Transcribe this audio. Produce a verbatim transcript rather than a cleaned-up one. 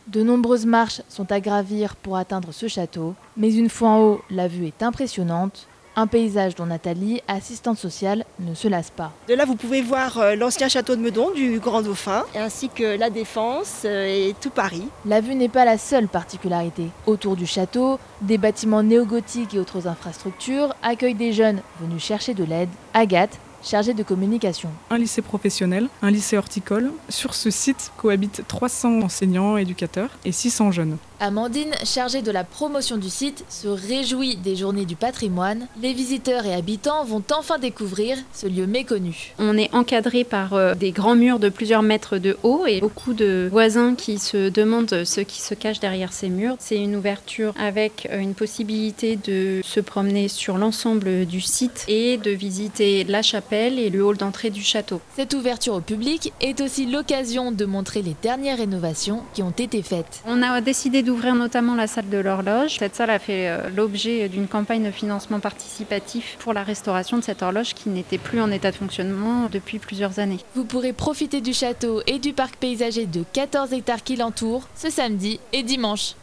De nombreuses marches sont à gravir pour atteindre ce château, mais une fois en haut, la vue est impressionnante. Un paysage dont Nathalie, assistante sociale, ne se lasse pas. De là, vous pouvez voir euh, l'ancien château de Meudon du Grand Dauphin, ainsi que la Défense euh, et tout Paris. La vue n'est pas la seule particularité. Autour du château, des bâtiments néo-gothiques et autres infrastructures accueillent des jeunes venus chercher de l'aide. Agathe, chargée de communication. Un lycée professionnel, un lycée horticole. Sur ce site cohabitent trois cents enseignants, éducateurs et six cents jeunes. Amandine, chargée de la promotion du site, se réjouit des journées du patrimoine. Les visiteurs et habitants vont enfin découvrir ce lieu méconnu. On est encadré par euh, des grands murs de plusieurs mètres de haut et beaucoup de voisins qui se demandent ce qui se cache derrière ces murs. C'est une ouverture avec euh, une possibilité de se promener sur l'ensemble du site et de visiter la chapelle et le hall d'entrée du château. Cette ouverture au public est aussi l'occasion de montrer les dernières rénovations qui ont été faites. On a décidé d'ouvrir notamment la salle de l'horloge. Cette salle a fait euh, l'objet d'une campagne de financement participatif pour la restauration de cette horloge qui n'était plus en état de fonctionnement depuis plusieurs années. Vous pourrez profiter du château et du parc paysager de quatorze hectares qui l'entourent ce samedi et dimanche.